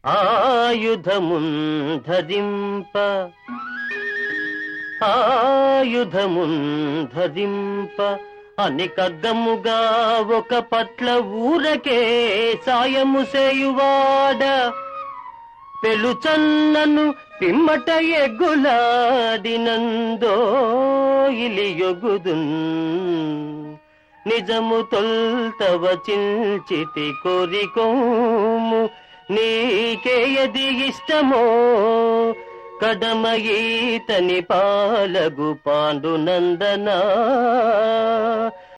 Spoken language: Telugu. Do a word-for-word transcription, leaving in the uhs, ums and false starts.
ఆయుధముంధరింప ఆయుధముంధరింప అని కగ్గముగా ఒక పట్ల ఊరకే సాయము సేయువాడ పెలుచన్నను పిమ్మట ఎగ్గులాడినందో ఇలియొగుదున్ నిజము తొల్తవ చించితి కోరికోము నీకేయది ఇష్టమో కడమ ఈతని పాలగు పాండునందనా